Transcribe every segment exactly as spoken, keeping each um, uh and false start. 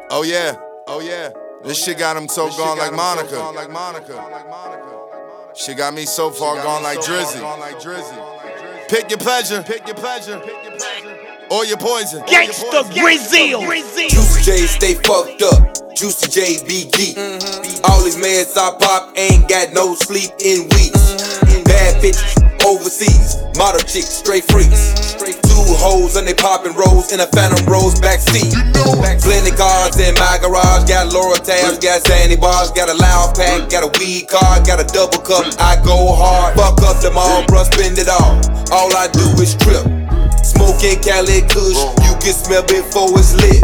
Oh yeah, oh yeah. This shit got him so gone like Monica. Shit got me so far gone like Drizzy. Pick your pleasure, pick your pleasure, or your poison. Gangsta Brazil. Juicy J stay fucked up. Juicy J be geek. Mm-hmm. All these meds I pop ain't got no sleep in weeks. Mm-hmm. Bad bitches overseas, model chicks, straight freaks. Mm-hmm. Two hoes and they poppin' rolls in a Phantom Rose backseat. You know Plenty cars in my garage, got Laura tabs, got Sandy bars, got a loud pack, got a weed card, got a double cup. I go hard, fuck up them all, bruh, spend it all. All I do is trip. Smoking Cali Kush, you can smell before it's lit.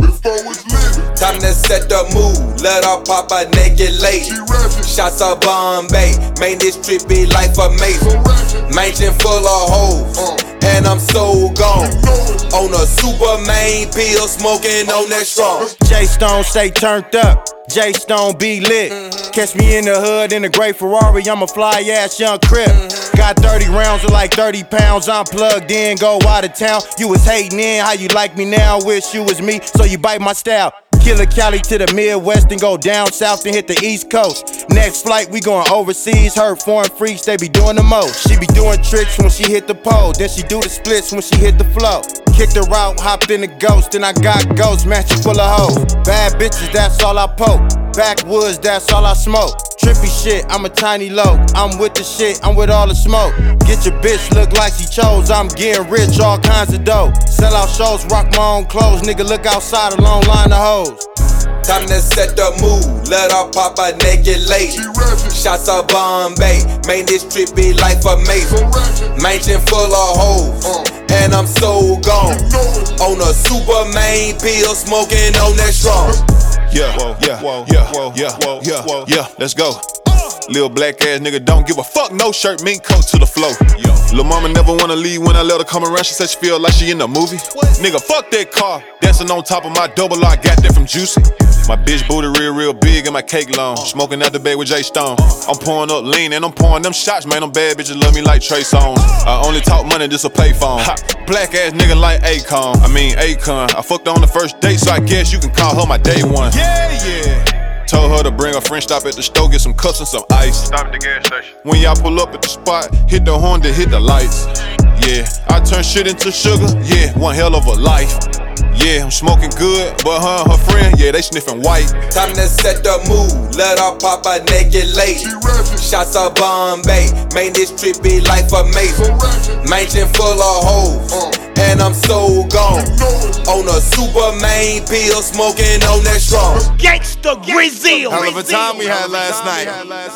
Time to set the mood, let her pop a naked lady. Shots of Bombay, made this trip be life amazing. Mansion full of hoes, and I'm so gone. On a Superman pill, smoking on that strong. J Stone stay turned up, J Stone be lit. Mm-hmm. Catch me in the hood in a gray Ferrari, I'm a fly ass young crip. Mm-hmm. Got thirty rounds of like thirty pounds, I'm plugged in, go out of town. You was hating in, how you like me now? Wish you was me, so you bite my style. Killer Cali to the Midwest and go down south and hit the East Coast. Next flight, we going overseas. Heard foreign freaks, they be doing the most. She be doing tricks when she hit the pole. Then she do the splits when she hit the flow. Kick the route, hop in the ghost, and I got ghosts, matching full of hoes. Bad bitches, that's all I poke. Backwoods, that's all I smoke. Trippy shit, I'm a tiny low. I'm with the shit, I'm with all the smoke. Get your bitch, look like she chose. I'm getting rich, all kinds of dough. Sell out shows, rock my own clothes. Nigga, look outside, a long line of hoes. Time to set the mood, let her pop a naked lady. Shots of Bombay, made this trip be life amazing. Mansion full of hoes, and I'm so gone. On a Superman pill, smoking on that strong. Yeah, yeah, yeah, yeah, yeah, yeah, let's go. Lil' black ass nigga don't give a fuck, no shirt, mink coat to the floor. Lil' mama never wanna leave when I let her come around, she said she feel like she in a movie. What? Nigga, fuck that car, dancing on top of my double R, got that from Juicy. My bitch booty real, real big and my cake long. Smoking out the bed with J Stone. I'm pouring up lean and I'm pouring them shots, man, them bad bitches love me like Trey Songz. I only talk money, this a payphone. Ha, black ass nigga like Akon, I mean Akon. I fucked her on the first date, so I guess you can call her my day one. Yeah, yeah. Told her to bring her friend, stop at the store, get some cups and some ice. Stop at the gas station. When y'all pull up at the spot, hit the horn to hit the lights. Yeah, I turn shit into sugar, yeah, one hell of a life. Yeah, I'm smoking good, but her and her friend, yeah, they sniffing white. Time to set the mood, let her pop a naked lady. Shots of Bombay, made this trip be life amazing. Mansion full of hoes, and I'm so gone. On a Superman pill, smoking on that strong. Gangsta Brazil. Hell of a time we had last night.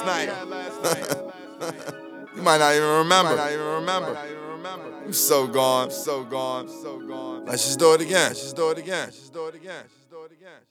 You might not even remember. Might not even remember. I'm so gone, so gone, so gone. Let's just do it again. Let's just do it again. Let's just do it again. Let's just do it again.